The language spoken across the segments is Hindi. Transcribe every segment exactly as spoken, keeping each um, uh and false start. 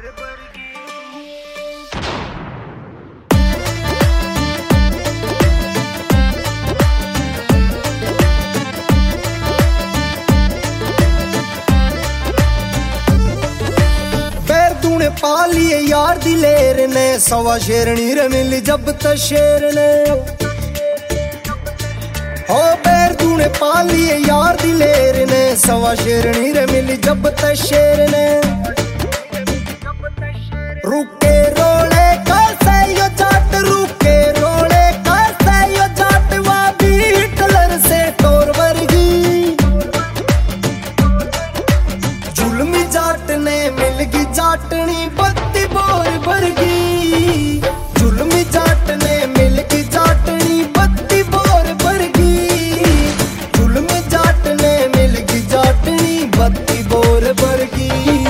पा लिए यार दिलेर ने सवा शेरनी रे मिली जब त शेर ने हो पैर तूने पा लिए यार दिलेर ने सवा शेरनी रे मिली जब त शेर ने रुके रोले कैसे यो जाट रुके रोले कैसे यो जाट वा भी हिटलर से टोर वर्गी जुल्मी जाट ने मिलगी जाटनी बत्ती बोर भरगी जुल्मी जाट ने मिलगी जाटनी बत्ती बोर भरगी जुल्मी जाट ने मिलगी जाटनी बत्ती बोर भरगी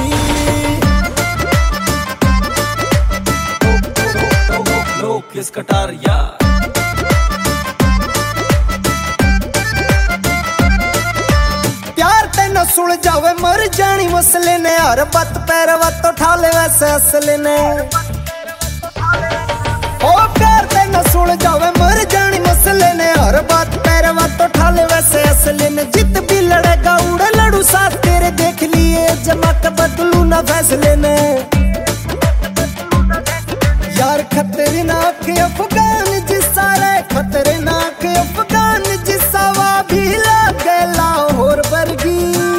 लोग किस कटारिया सुन जावे मर जानी मसले ने हर बात पैर तो ठाले वैसे असले ने ओ प्यार ते न सुन जावे मर जानी मसले ने हर बात पैर तो ठाले वैसे असले ने जित भी लड़ेगा उड़े लड़ू साथ तेरे देख लिए जमा के बदलू ना फैसले ने यार खतरनाक अफगान जिसा रे खतरनाक अफगान जिसा वा भी लागे लाहौर वर्गी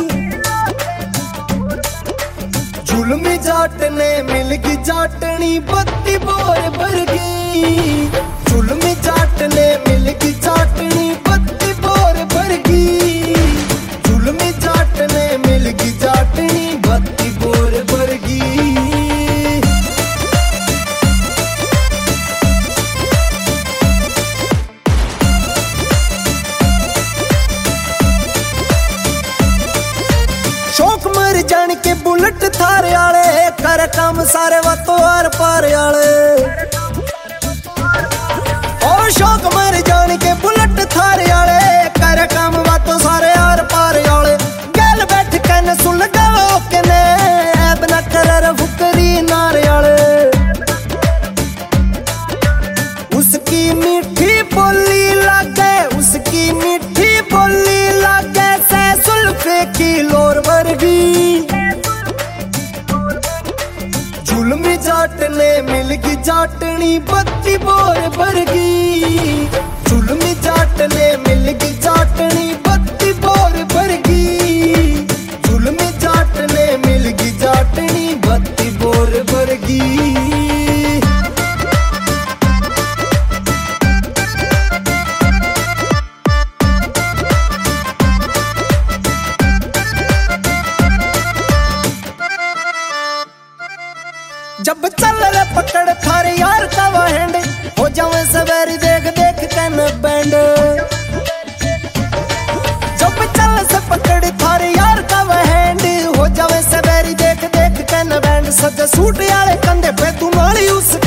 जुल्मी जाट ने मिलगी जाटनी बत्ती बोर भरगी जुल्मी जाट ने मिलगी जाटनी बत्ती बोर भरगी जुल्मी जाट ने मिलगी जाटनी बत्ती बोर भरगी शौक मर जान के बुलेट थारे आले कर काम सारे वातो आर पार आले ओ शौक मर जान के बुलेट थारे आले कर काम वातो सारे आर पार आले गल बैठ के न सुन गाओ के ने ऐब न कर फुकरी नारे आले उसकी मीठी बोली लागे उसकी मीठी बोली लागे से सुल्फे की लोर वर्गी जुल्मी जाट ने मिलगी जाटनी बत्ती बोर भरगी जुल्मी जाट ने मिलगी जाटनी बत्ती बोर भरगी जुल्मी जाट ने मिलगी जाटनी बत्ती बोर भरगी जब चल रे पकड़ थारे यार का वहंड हो जावे सवेरी देख देख के न बैंड जब चल से पकड़ थारे यार का वहंड हो जावे सवेरी देख देख के न बैंड सज सूट यारे कंधे पे तू मारी उस